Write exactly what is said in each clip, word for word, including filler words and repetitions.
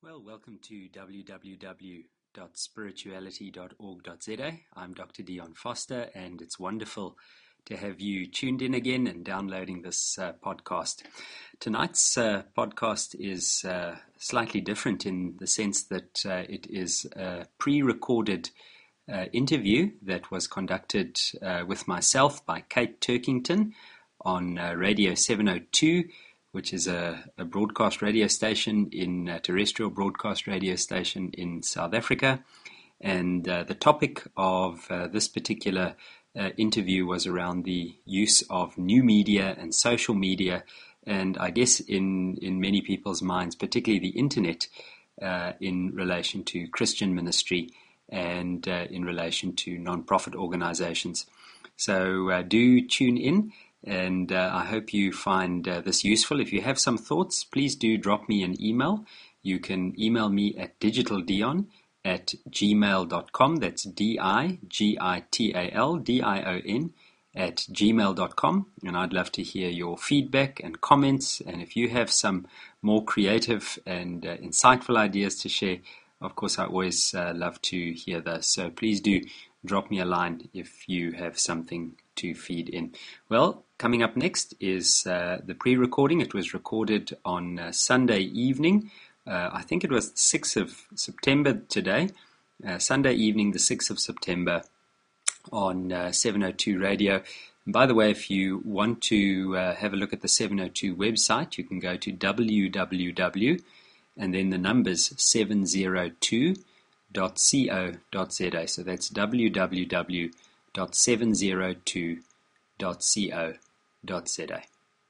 Well, welcome to w w w dot spirituality dot org dot z a. I'm Doctor Dion Foster, and it's wonderful to have you tuned in again and downloading this uh, podcast. Tonight's uh, podcast is uh, slightly different in the sense that uh, it is a pre-recorded uh, interview that was conducted uh, with myself by Kate Turkington on uh, Radio seven oh two, which is a, a broadcast radio station in a terrestrial broadcast radio station in South Africa. And uh, the topic of uh, this particular uh, interview was around the use of new media and social media, and I guess in, in many people's minds, particularly the internet, uh, in relation to Christian ministry and uh, in relation to non-profit organizations. So uh, do tune in. And uh, I hope you find uh, this useful. If you have some thoughts, please do drop me an email. You can email me at digitaldion at gmail dot com. That's D I G I T A L D I O N at gmail dot com. And I'd love to hear your feedback and comments. And if you have some more creative and uh, insightful ideas to share, of course, I always uh, love to hear those. So please do drop me a line if you have something to feed in. Well, coming up next is uh, the pre-recording. It was recorded on uh, Sunday evening. Uh, I think it was the sixth of September today. Uh, Sunday evening, the sixth of September on uh, seven oh two Radio. And by the way, if you want to uh, have a look at the seven oh two website, you can go to w w w and then the numbers seven oh two dot co dot z a. So that's w w w dot seven oh two dot co dot z a.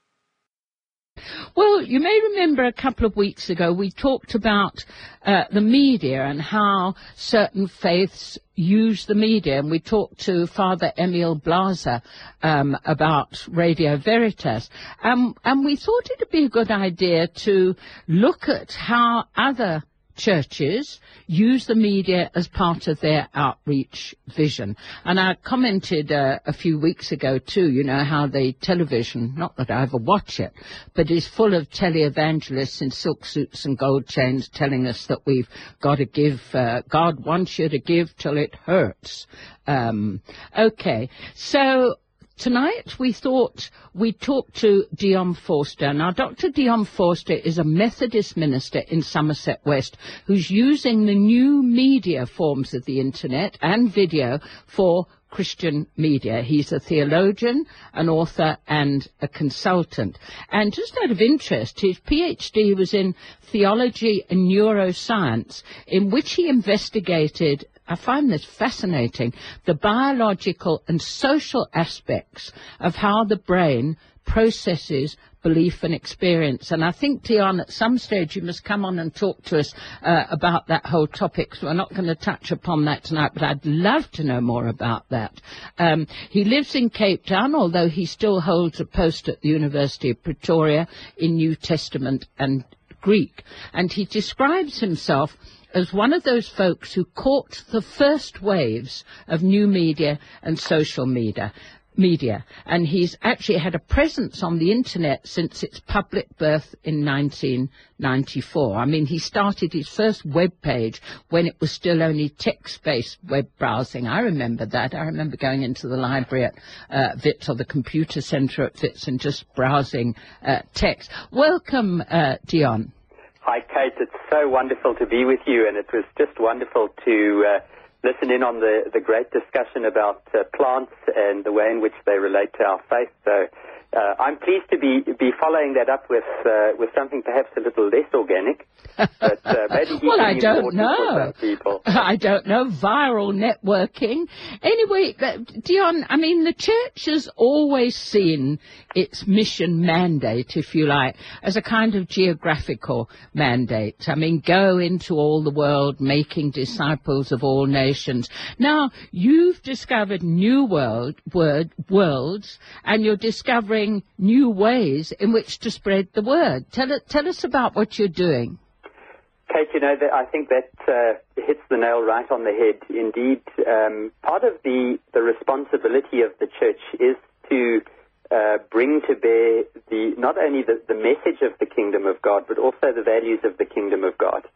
Well, you may remember a couple of weeks ago we talked about uh, the media and how certain faiths use the media, and we talked to Father Emil Blaser um, about Radio Veritas, um, and we thought it would be a good idea to look at how other churches use the media as part of their outreach vision. And I commented uh, a few weeks ago too, you know, how the television, not that I ever watch it, but is full of televangelists in silk suits and gold chains telling us that we've got to give, uh, God wants you to give till it hurts. Um, okay, so tonight we thought we'd talk to Dion Forster. Now, Doctor Dion Forster is a Methodist minister in Somerset West who's using the new media forms of the internet and video for Christian media. He's a theologian, an author, and a consultant. And just out of interest, his PhD was in theology and neuroscience, in which he investigated, I find this fascinating, the biological and social aspects of how the brain processes belief and experience. And I think, Dion, at some stage you must come on and talk to us uh, about that whole topic. So we're not going to touch upon that tonight, but I'd love to know more about that. Um, he lives in Cape Town, although he still holds a post at the University of Pretoria in New Testament and Greek. And he describes himself as one of those folks who caught the first waves of new media and social media. media. And he's actually had a presence on the internet since its public birth in nineteen ninety-four. I mean, he started his first web page when it was still only text-based web browsing. I remember that. I remember going into the library at uh, Wits or the computer centre at Wits and just browsing uh, text. Welcome, uh, Dion. Hi, Kate. It's so wonderful to be with you, and it was just wonderful to uh, listen in on the, the great discussion about uh, plants and the way in which they relate to our faith. So uh, I'm pleased to be be following that up with uh, with something perhaps a little less organic, but uh, maybe well, I don't important know. for some people. I don't know. Viral networking. Anyway, Dion, I mean, the church has always seen its mission mandate, if you like, as a kind of geographical mandate. I mean, go into all the world, making disciples of all nations. Now, you've discovered new world, word, worlds, and you're discovering new ways in which to spread the word. Tell, tell us about what you're doing. Kate, you know, that I think that uh, hits the nail right on the head. Indeed, um, part of the, the responsibility of the church is to uh, bring to bear the not only the, the message of the kingdom of God, but also the values of the kingdom of God.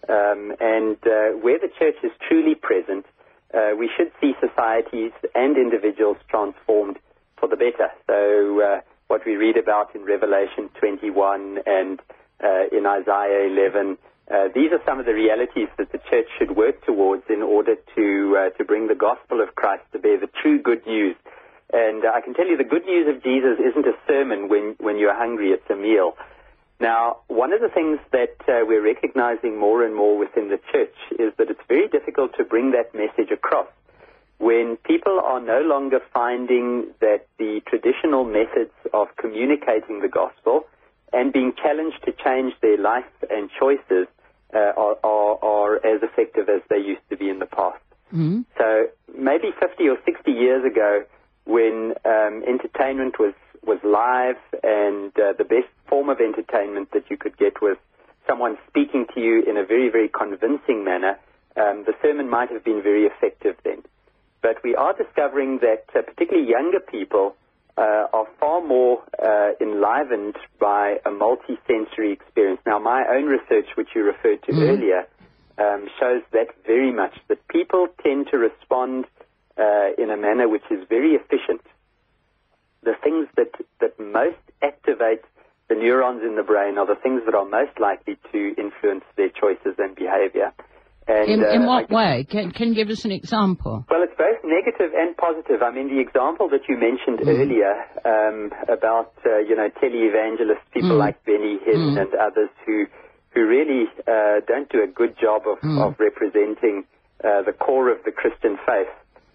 Um, and uh, where the church is truly present, uh, we should see societies and individuals transformed for the better. So uh, what we read about in Revelation twenty-one and uh, in Isaiah eleven, uh, these are some of the realities that the church should work towards in order to uh, to bring the gospel of Christ to bear the true good news. And uh, I can tell you the good news of Jesus isn't a sermon when, when you're hungry, it's a meal. Now, one of the things that uh, we're recognizing more and more within the church is that it's very difficult to bring that message across when people are no longer finding that the traditional methods of communicating the gospel and being challenged to change their life and choices uh, are, are, are as effective as they used to be in the past. Mm-hmm. So maybe fifty or sixty years ago, when um, entertainment was, was live and uh, the best form of entertainment that you could get was someone speaking to you in a very, very convincing manner, um, the sermon might have been very effective then. But we are discovering that uh, particularly younger people uh, are far more uh, enlivened by a multi-sensory experience. Now, my own research, which you referred to mm-hmm. earlier, um, shows that very much, that people tend to respond Uh, in a manner which is very efficient. The things that, that most activate the neurons in the brain are the things that are most likely to influence their choices and behavior. And, in in uh, what way? Can, can you give us an example? Well, it's both negative and positive. I mean, the example that you mentioned mm. earlier um, about, uh, you know, tele-evangelists, people mm. like Benny Hinn mm. and others who, who really uh, don't do a good job of, mm. of representing uh, the core of the Christian faith.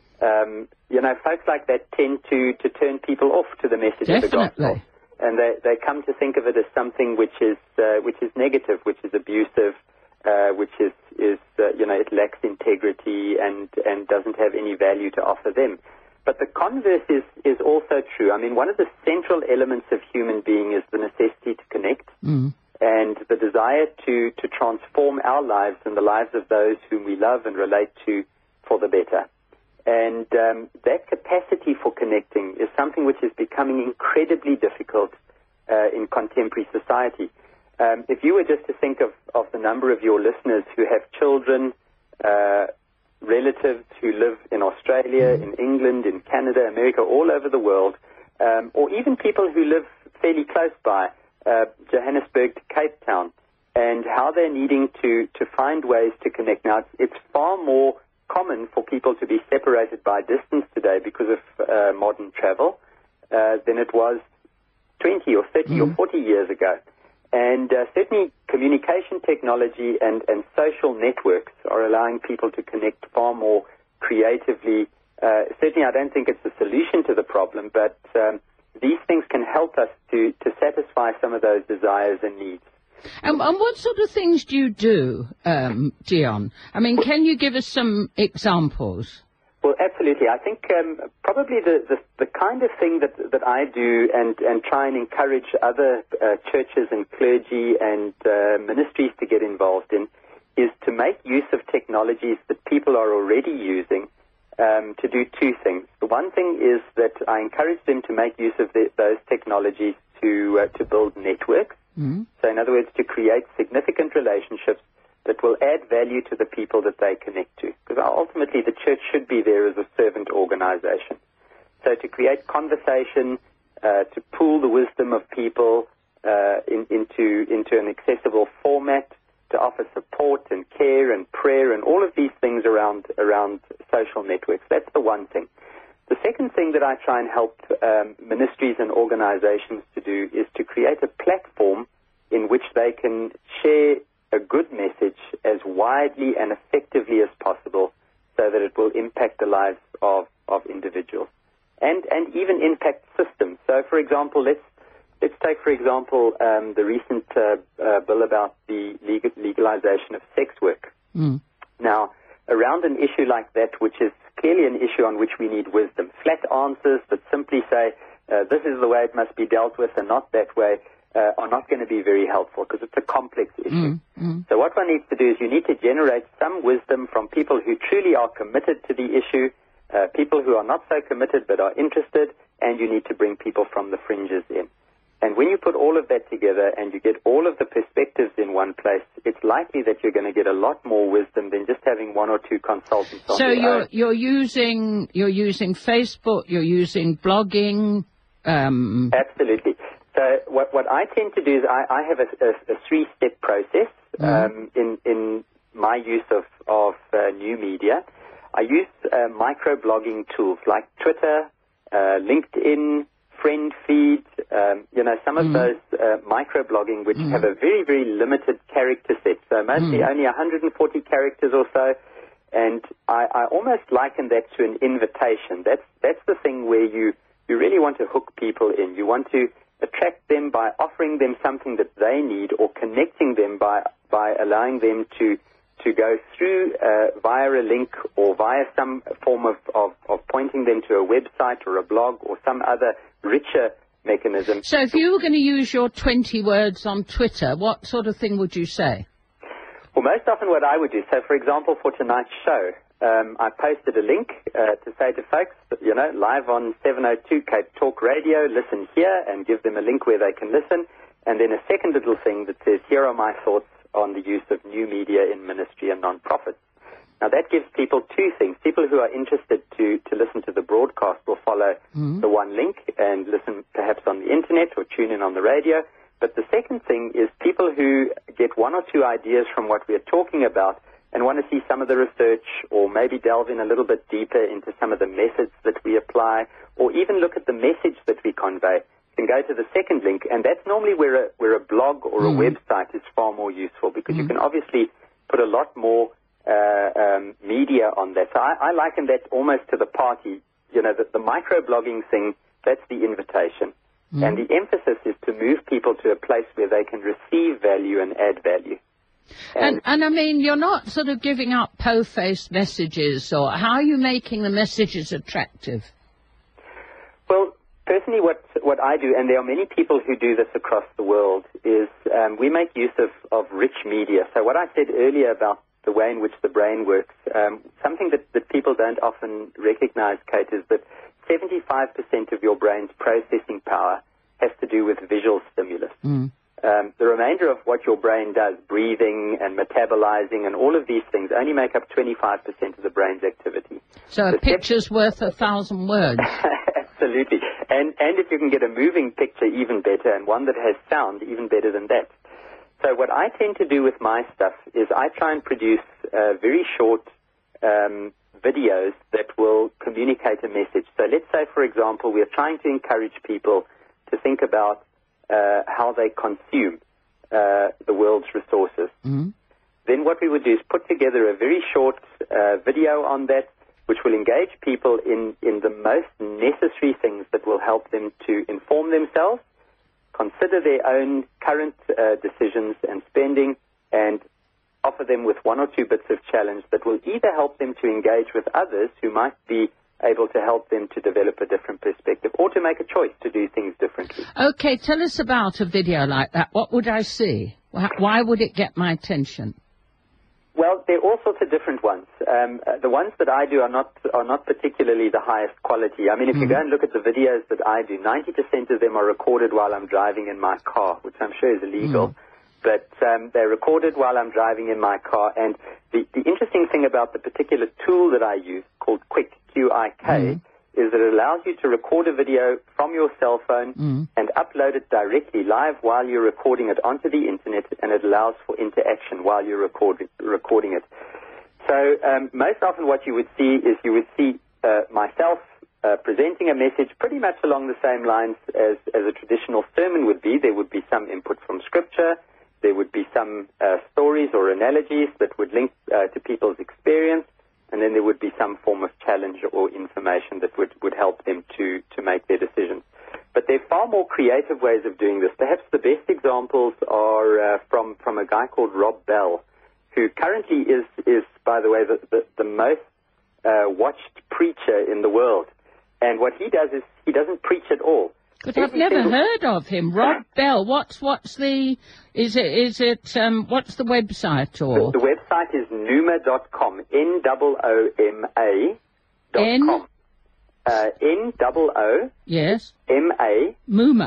Um, you know, folks like that tend to, to turn people off to the message Definitely. of the gospel. And they, they come to think of it as something which is uh, which is negative, which is abusive, uh, which is, is uh, you know, it lacks integrity and, and doesn't have any value to offer them. But the converse is, is also true. I mean, one of the central elements of human being is the necessity to connect mm. and the desire to, to transform our lives and the lives of those whom we love and relate to for the better. And um, that capacity for connecting is something which is becoming incredibly difficult uh, in contemporary society. Um, if you were just to think of, of the number of your listeners who have children, uh, relatives who live in Australia, in England, in Canada, America, all over the world, um, or even people who live fairly close by, uh, Johannesburg to Cape Town, and how they're needing to, to find ways to connect. Now, it's, it's far more common for people to be separated by distance today because of uh, modern travel uh, than it was twenty or thirty mm-hmm. or forty years ago. And uh, certainly communication technology and, and social networks are allowing people to connect far more creatively. Uh, certainly I don't think it's a solution to the problem, but um, these things can help us to, to satisfy some of those desires and needs. And, and what sort of things do you do, um, Dion? I mean, can you give us some examples? Well, absolutely. I think um, probably the, the, the kind of thing that, that I do and, and try and encourage other uh, churches and clergy and uh, ministries to get involved in is to make use of technologies that people are already using um, to do two things. The one thing is that I encourage them to make use of the, those technologies to, uh, to build networks. Mm-hmm. So in other words, to create significant relationships that will add value to the people that they connect to. Because ultimately the church should be there as a servant organization. So to create conversation, uh, to pool the wisdom of people uh, in, into, into an accessible format, to offer support and care and prayer and all of these things around, around social networks. That's the one thing. The second thing that I try and help um, ministries and organizations to do is to create a platform in which they can share a good message as widely and effectively as possible so that it will impact the lives of, of individuals and, and even impact systems. So, for example, let's, let's take, for example, um, the recent uh, uh, bill about the legal, legalization of sex work. Mm. Now, around an issue like that, which is clearly an issue on which we need wisdom. Flat answers that simply say, uh, this is the way it must be dealt with and not that way, uh, are not going to be very helpful because it's a complex issue. Mm, mm. So what one needs to do is you need to generate some wisdom from people who truly are committed to the issue, uh, people who are not so committed but are interested, and you need to bring people from the fringes in. And when you put all of that together and you get all of the perspectives in one place, it's likely that you're going to get a lot more wisdom than just having one or two consultants on So your you're own. you're using you're using Facebook, you're using blogging. Um... Absolutely. So what what I tend to do is I, I have a, a, a three-step process Mm. um, in in my use of of uh, new media. I use uh, micro-blogging tools like Twitter, uh, LinkedIn, Friend Feed, um, you know, some of Mm. those uh, micro-blogging which Mm. have a very, very limited character set. So mostly Mm. only one hundred forty characters or so. And I, I almost liken that to an invitation. That's that's the thing where you, you really want to hook people in. You want to attract them by offering them something that they need or connecting them by, by allowing them to to go through uh, via a link or via some form of, of, of pointing them to a website or a blog or some other richer mechanism. So if you were going to use your twenty words on Twitter, what sort of thing would you say? Well, most often what I would do, so for example, for tonight's show, um, I posted a link uh, to say to folks, you know, live on seven oh two Cape Talk Radio, listen here, and give them a link where they can listen, and then a second little thing that says, here are my thoughts on the use of new media in ministry and non-profits. Now, that gives people two things. People who are interested to, to listen to the broadcast will follow Mm. the one link and listen perhaps on the internet or tune in on the radio. But the second thing is people who get one or two ideas from what we are talking about and want to see some of the research or maybe delve in a little bit deeper into some of the methods that we apply or even look at the message that we convey can go to the second link. And that's normally where a, where a blog or a Mm. website is far more useful because Mm. you can obviously put a lot more uh, um, media on that. So I, I liken that almost to the party. You know, the, the micro-blogging thing, that's the invitation. Mm. And the emphasis is to move people to a place where they can receive value and add value. And, and I mean, you're not sort of giving up po-faced messages, or how are you making the messages attractive? Well, personally, what what I do, and there are many people who do this across the world, is um, we make use of, of rich media. So what I said earlier about the way in which the brain works, um, something that, that people don't often recognize, Kate, is that seventy-five percent of your brain's processing power has to do with visual stimulus. Mm. Um, the remainder of what your brain does, breathing and metabolizing and all of these things, only make up twenty-five percent of the brain's activity. So a The picture's worth a thousand words. Absolutely. And, and if you can get a moving picture, even better, and one that has sound, even better than that. So what I tend to do with my stuff is I try and produce uh, very short um, videos that will communicate a message. So let's say, for example, we are trying to encourage people to think about uh, how they consume uh, the world's resources. Mm. Then what we would do is put together a very short uh, video on that, which will engage people in, in the most necessary things that will help them to inform themselves, consider their own current uh, decisions and spending, and offer them with one or two bits of challenge that will either help them to engage with others who might be able to help them to develop a different perspective or to make a choice to do things differently. Okay, tell us about a video like that. What would I see? Wh- Why would it get my attention? Well, there are all sorts of different ones. Um, uh, the ones that I do are not are not particularly the highest quality. I mean, if mm. you go and look at the videos that I do, ninety percent of them are recorded while I'm driving in my car, which I'm sure is illegal. Mm. But um, they're recorded while I'm driving in my car. And the, the interesting thing about the particular tool that I use, called Quick, Q I K, mm. is that it allows you to record a video from your cell phone mm. and upload it directly live while you're recording it onto the internet, and it allows for interaction while you're record- recording it. So um, most often what you would see is you would see uh, myself uh, presenting a message pretty much along the same lines as, as a traditional sermon would be. There would be some input from Scripture. There would be some uh, stories or analogies that would link uh, to people's experience. And then there would be some form of challenge or information that would, would help them to, to make their decisions. But there are far more creative ways of doing this. Perhaps the best examples are uh, from, from a guy called Rob Bell, who currently is, is by the way, the, the, the most uh, watched preacher in the world. And what he does is he doesn't preach at all. But I've never heard of him. Rob Bell. What's what's the is it is it um what's the website or the, the website is nooma dot com. N O O M A dot com. Uh, N O O Yes. M A Mooma.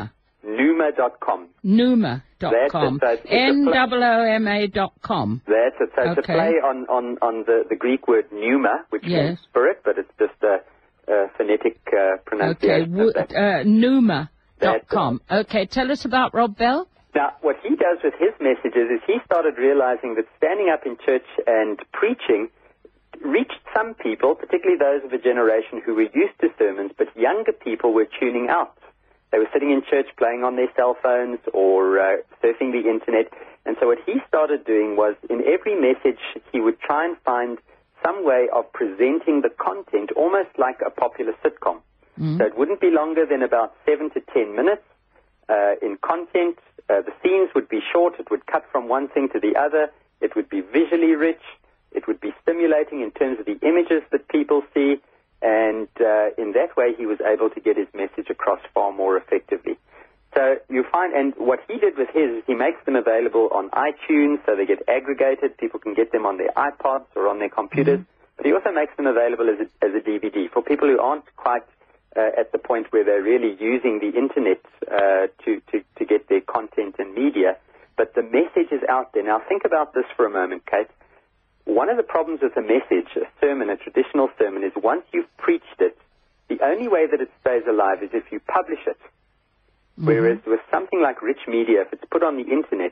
Nooma dot com. Nooma dot com. N O O M A dot com. That's it. So it's okay. a play on, on, on the, the Greek word pneuma, which yes. means spirit, but it's just a, a phonetic uh, pronunciation. Okay, of that. uh, Nooma dot com. Okay, tell us about Rob Bell. Now, what he does with his messages is he started realizing that standing up in church and preaching reached some people, particularly those of a generation who were used to sermons, but younger people were tuning out. They were sitting in church playing on their cell phones or uh, surfing the internet. And so what he started doing was in every message he would try and find some way of presenting the content almost like a popular sitcom. Mm. So it wouldn't be longer than about seven to ten minutes uh, in content. Uh, the scenes would be short. It would cut from one thing to the other. It would be visually rich. It would be stimulating in terms of the images that people see. And uh, in that way, he was able to get his message across far more effectively. So you find, and what he did with his is he makes them available on iTunes, so they get aggregated. People can get them on their iPods or on their computers. Mm-hmm. But he also makes them available as a, as a D V D for people who aren't quite uh, at the point where they're really using the internet uh, to, to, to get their content and media. But the message is out there. Now, think about this for a moment, Kate. One of the problems with a message, a sermon, a traditional sermon, is once you've preached it, the only way that it stays alive is if you publish it. Mm-hmm. Whereas with something like rich media, if it's put on the internet,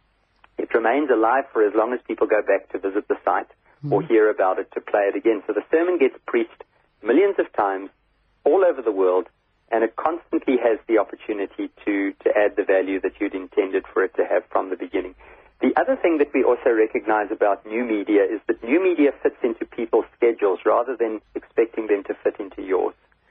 it remains alive for as long as people go back to visit the site mm-hmm. or hear about it to play it again. So the sermon gets preached millions of times all over the world, and it constantly has the opportunity to, to add the value that you'd intended for it to have from the beginning. The other thing that we also recognize about new media is that new media fits into people's schedules rather than expecting them to fit into yours.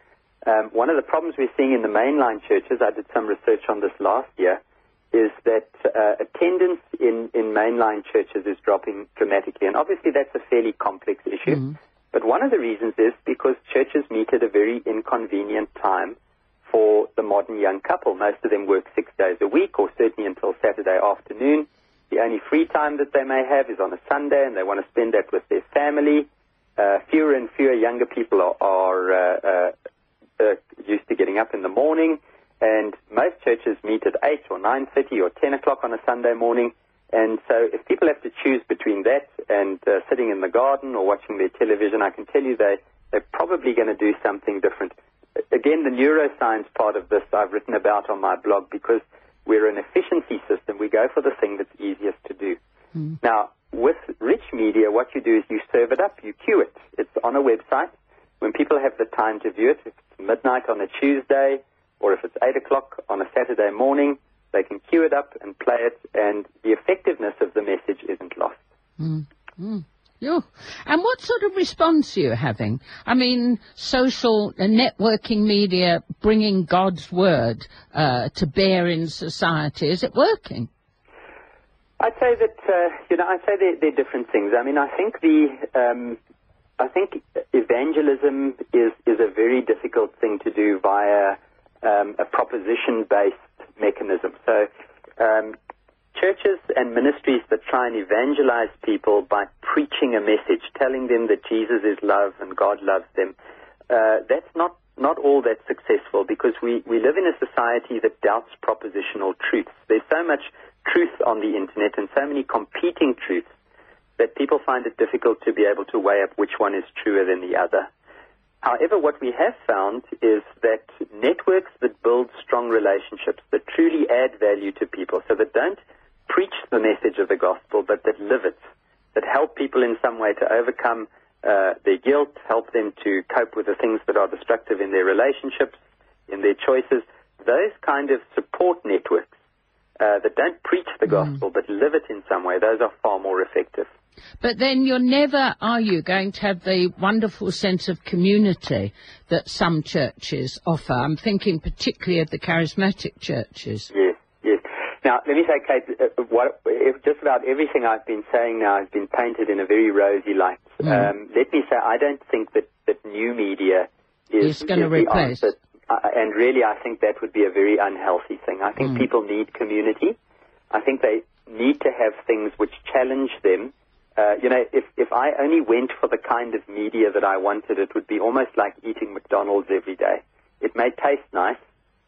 Um, one of the problems we're seeing in the mainline churches, I did some research on this last year, is that uh, attendance in, in mainline churches is dropping dramatically. And obviously that's a fairly complex issue. Mm-hmm. But one of the reasons is because churches meet at a very inconvenient time for the modern young couple. Most of them work six days a week or certainly until Saturday afternoon. The only free time that they may have is on a Sunday, and they want to spend that with their family. Uh, fewer and fewer younger people are, are uh, uh, uh, used to getting up in the morning, and most churches meet at eight or nine thirty or ten o'clock on a Sunday morning. And so if people have to choose between that and uh, sitting in the garden or watching their television, I can tell you they, they're probably going to do something different. Again, the neuroscience part of this I've written about on my blog because we're an efficiency system. We go for the thing that's easiest to do. Mm. Now, with rich media, what you do is you serve it up, you queue it. It's on a website. When people have the time to view it, if it's midnight on a Tuesday or if it's eight o'clock on a Saturday morning, they can queue it up and play it, and the effectiveness of the message isn't lost. Mm. Mm. Yeah. And what sort of response are you having? I mean, social and networking media bringing God's word uh, to bear in society. Is it working? I'd say that, uh, you know, I'd say they're, they're different things. I mean, I think the, um, I think evangelism is, is a very difficult thing to do via um, a proposition-based mechanism. So, um, churches and ministries that try and evangelize people by preaching a message, telling them that Jesus is love and God loves them, uh, that's not, not all that successful because we, we live in a society that doubts propositional truths. There's so much truth on the internet and so many competing truths that people find it difficult to be able to weigh up which one is truer than the other. However, what we have found is that networks that build strong relationships, that truly add value to people, so that don't preach the message of the gospel, but that live it, that help people in some way to overcome uh, their guilt, help them to cope with the things that are destructive in their relationships, in their choices. Those kind of support networks uh, that don't preach the gospel, mm. but live it in some way, those are far more effective. But then you're never, are you, going to have the wonderful sense of community that some churches offer? I'm thinking particularly of the charismatic churches. Yes, yes. Now, let me say, Kate, uh, what, if just about everything I've been saying now has been painted in a very rosy light. Mm. Um, let me say, I don't think that, that new media is, going to replace. Uh, and really, I think that would be a very unhealthy thing. I think mm. people need community. I think they need to have things which challenge them. Uh, you know, if, if I only went for the kind of media that I wanted, it would be almost like eating McDonald's every day. It may taste nice,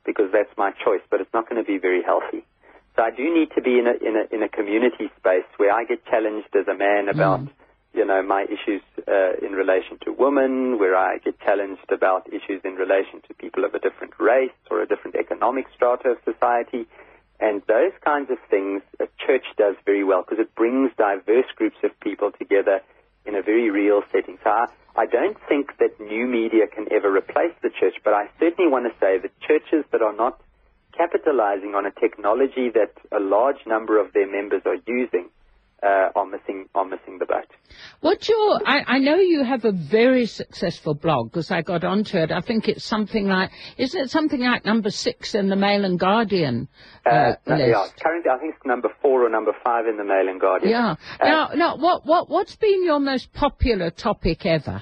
because that's my choice, but it's not going to be very healthy. So I do need to be in a, in a, in a community space where I get challenged as a man about, mm. you know, my issues uh, in relation to women, where I get challenged about issues in relation to people of a different race or a different economic strata of society. And those kinds of things a church does very well because it brings diverse groups of people together in a very real setting. So I, I don't think that new media can ever replace the church, but I certainly want to say that churches that are not capitalizing on a technology that a large number of their members are using uh, are missing are missing the boat. What's your? I, I know you have a very successful blog because I got onto it. I think it's something like, isn't it something like number six in the Mail and Guardian uh, uh, no, list? Yeah, currently I think it's number four or number five in the Mail and Guardian. Yeah. Uh, now, now, what what what's been your most popular topic ever?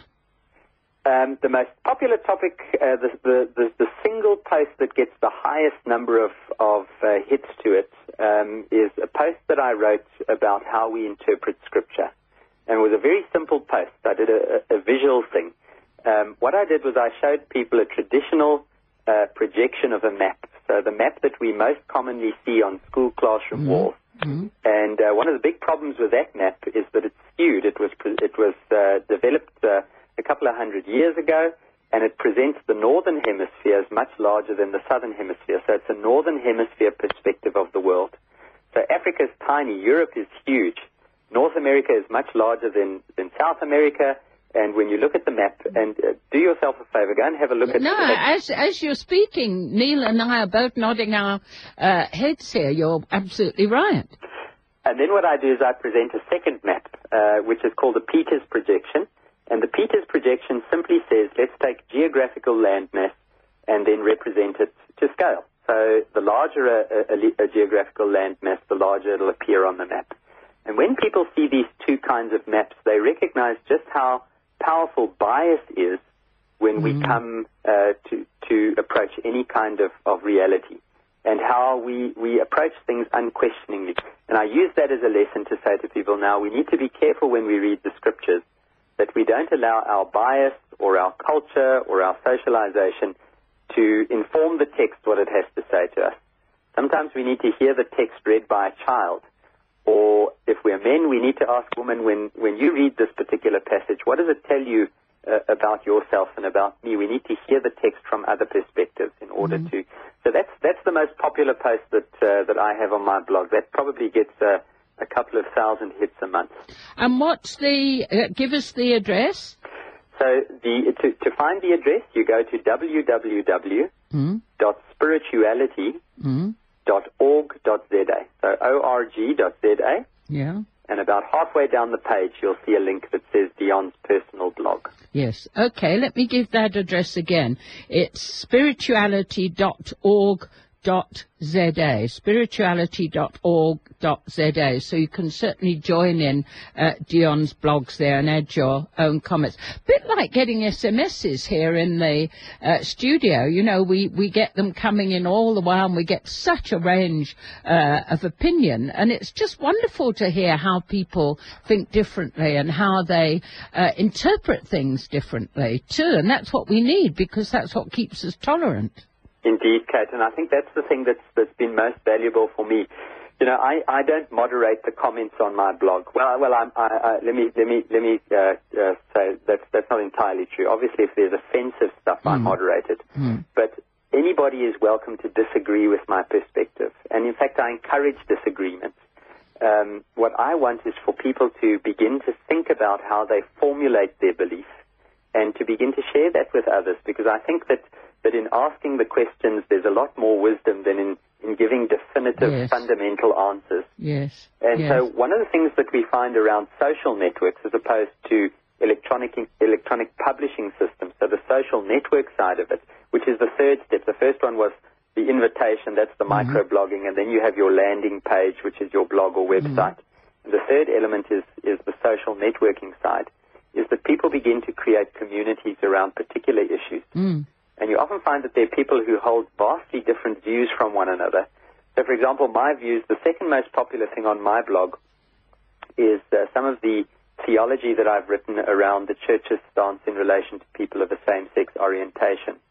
Um, the most popular topic, uh, the, the, the, the single post that gets the highest number of, of uh, hits to it um, is a post that I wrote about how we interpret Scripture. And it was a very simple post. I did a, a visual thing. Um, what I did was I showed people a traditional uh, projection of a map. So the map that we most commonly see on school classroom mm-hmm. walls. Mm-hmm. And uh, one of the big problems with that map is that it's skewed. It was, it was uh, developed... Uh, a couple of hundred years ago, and it presents the northern hemisphere as much larger than the southern hemisphere. So it's a northern hemisphere perspective of the world. So Africa is tiny, Europe is huge, North America is much larger than, than South America, and when you look at the map, and uh, do yourself a favor, go and have a look at no, the map. as, as you're speaking, Neil and I are both nodding our uh, heads here. You're absolutely right. And then what I do is I present a second map, uh, which is called the Peters projection. And the Peters projection simply says, let's take geographical landmass and then represent it to scale. So the larger a, a, a geographical landmass, the larger it'll appear on the map. And when people see these two kinds of maps, they recognize just how powerful bias is when mm-hmm. we come uh, to, to approach any kind of, of reality, and how we, we approach things unquestioningly. And I use that as a lesson to say to people now, we need to be careful when we read the Scriptures, that we don't allow our bias or our culture or our socialization to inform the text what it has to say to us. Sometimes we need to hear the text read by a child. Or if we're men, we need to ask women, when, when you read this particular passage, what does it tell you uh, about yourself and about me? We need to hear the text from other perspectives in order mm-hmm. to... So that's that's the most popular post that, uh, that I have on my blog. That probably gets... Uh, a couple of thousand hits a month. And what's the, uh, give us the address? So the to, to find the address, you go to w w w dot spirituality dot org dot z a. So O R G dot Z A. Yeah. And about halfway down the page, you'll see a link that says Dion's personal blog. Yes. Okay, let me give that address again. It's spirituality dot org dot Z A, spirituality dot org dot Z A. So you can certainly join in uh, Dion's blogs there and add your own comments. A bit like getting S M Ses here in the uh, studio. You know, we, we get them coming in all the while, and we get such a range uh, of opinion. And it's just wonderful to hear how people think differently and how they uh, interpret things differently too. And that's what we need, because that's what keeps us tolerant. Indeed, Kate, and I think that's the thing that's, that's been most valuable for me. You know, I, I don't moderate the comments on my blog. Well, well, I'm, I, I, let me let me let me uh, uh, say that's that's not entirely true. Obviously, if there's offensive stuff, mm. I moderate it. Mm. But anybody is welcome to disagree with my perspective, and in fact, I encourage disagreement. Um, what I want is for people to begin to think about how they formulate their belief, and to begin to share that with others, because I think that. That in asking the questions, there's a lot more wisdom than in, in giving definitive, yes. fundamental answers. Yes. And yes. so one of the things that we find around social networks as opposed to electronic electronic publishing systems, so the social network side of it, which is the third step. The first one was the invitation, that's the mm-hmm. microblogging, and then you have your landing page, which is your blog or website. Mm-hmm. And the third element is, is the social networking side, is that people begin to create communities around particular issues. Mm. And you often find that there are people who hold vastly different views from one another. So, for example, my views, the second most popular thing on my blog is uh, some of the theology that I've written around the church's stance in relation to people of the same-sex orientation.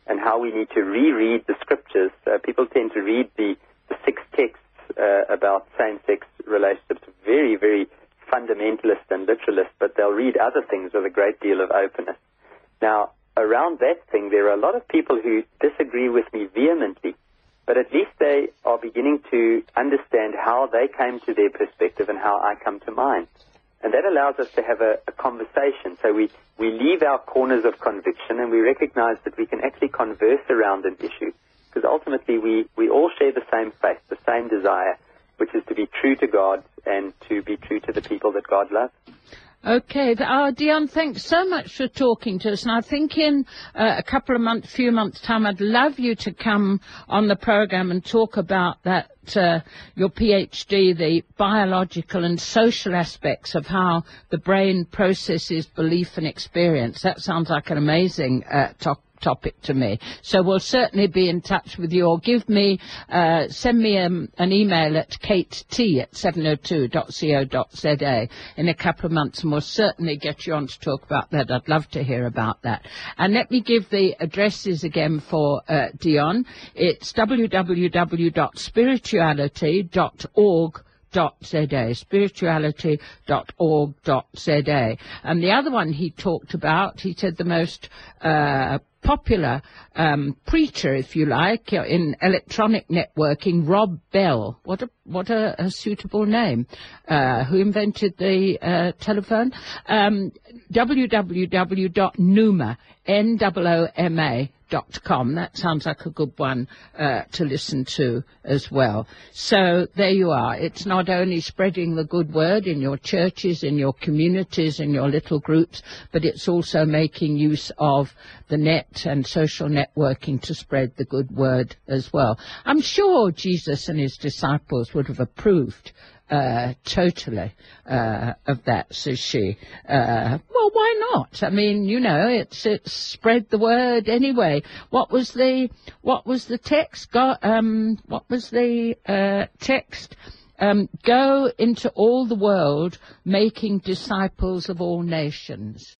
and how we need to reread the scriptures. Uh, people tend to read the, the six texts uh, about same-sex relationships very, very fundamentalist and literalist, but they'll read other things with a great deal of openness. Now, around that thing, there are a lot of people who disagree with me vehemently, but at least they are beginning to understand how they came to their perspective and how I come to mine. And that allows us to have a, a conversation. So we, we leave our corners of conviction and we recognize that we can actually converse around an issue, because ultimately we, we all share the same faith, the same desire, which is to be true to God and to be true to the people that God loves. Okay, uh, Dion, thanks so much for talking to us. And I think in uh, a couple of months, few months' time, I'd love you to come on the program and talk about that, uh, your PhD, the biological and social aspects of how the brain processes belief and experience. That sounds like an amazing uh, topic. topic to me. So we'll certainly be in touch with you, or give me, uh, send me um, an email at kate t at seven oh two dot co dot z a in a couple of months, and we'll certainly get you on to talk about that. I'd love to hear about that. And let me give the addresses again for uh, Dion. It's w w w dot spirituality dot org dot z a, spirituality dot org dot z a. And the other one he talked about, he said the most uh, popular um, preacher, if you like, in electronic networking, Rob Bell. What a what a, a suitable name. Uh, who invented the uh, telephone? Um, w w w dot numa, N O O M A, dot com. That sounds like a good one uh, to listen to as well. So there you are. It's not only spreading the good word in your churches, in your communities, in your little groups, but it's also making use of the net and social networking to spread the good word as well. I'm sure Jesus and his disciples would have approved Uh, totally uh, of that, says she. Uh, well, why not? I mean, you know, it's it's spread the word anyway. What was the what was the text? Go, um, what was the uh, text? Um, go into all the world, making disciples of all nations.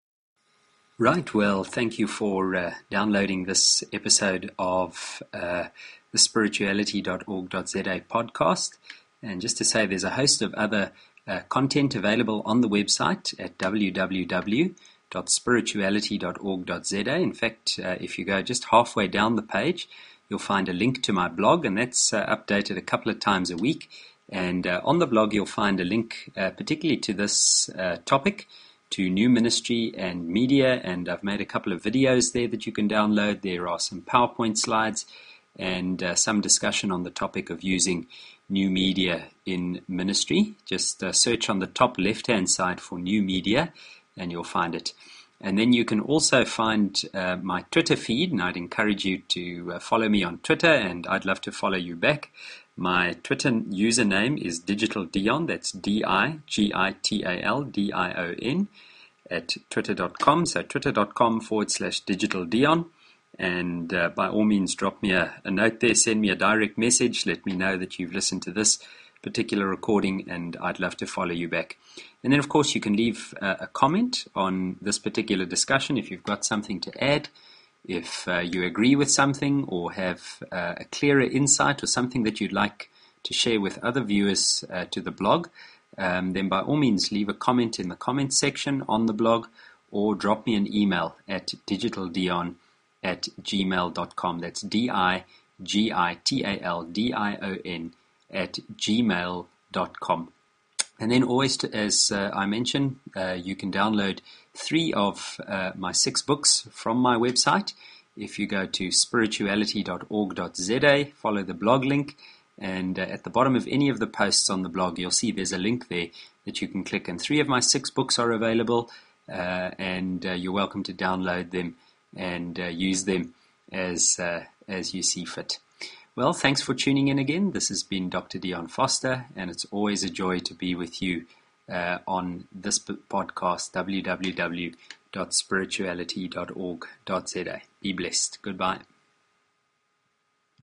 Right. Well, thank you for uh, downloading this episode of uh, the spirituality dot org dot z a podcast. And just to say, there's a host of other uh, content available on the website at w w w dot spirituality dot org dot z a. In fact, uh, if you go just halfway down the page, you'll find a link to my blog, and that's uh, updated a couple of times a week. And uh, on the blog, you'll find a link uh, particularly to this uh, topic, to new ministry and media. And I've made a couple of videos there that you can download. There are some PowerPoint slides and uh, some discussion on the topic of using new media in ministry. Just uh, search on the top left-hand side for new media and you'll find it. And then you can also find uh, my Twitter feed, and I'd encourage you to uh, follow me on Twitter, and I'd love to follow you back. My Twitter username is Digital Dion, that's D I G I T A L D I O N, at twitter dot com, so twitter dot com forward slash Digital Dion. And uh, by all means, drop me a, a note there, send me a direct message, let me know that you've listened to this particular recording, and I'd love to follow you back. And then, of course, you can leave uh, a comment on this particular discussion if you've got something to add, if uh, you agree with something or have uh, a clearer insight or something that you'd like to share with other viewers uh, to the blog, um, then by all means, leave a comment in the comment section on the blog, or drop me an email at digitaldion at gmail dot com. That's D I G I T A L D I O N at gmail dot com. And then always, to, as uh, I mentioned, uh, you can download three of uh, my six books from my website. If you go to spirituality dot org dot z a, follow the blog link, and uh, at the bottom of any of the posts on the blog, you'll see there's a link there that you can click, and three of my six books are available, uh, and uh, you're welcome to download them and uh, use them as uh, as you see fit. Well, thanks for tuning in again. This has been Doctor Dion Foster, and it's always a joy to be with you uh, on this podcast, w w w dot spirituality dot org dot z a. Be blessed. Goodbye.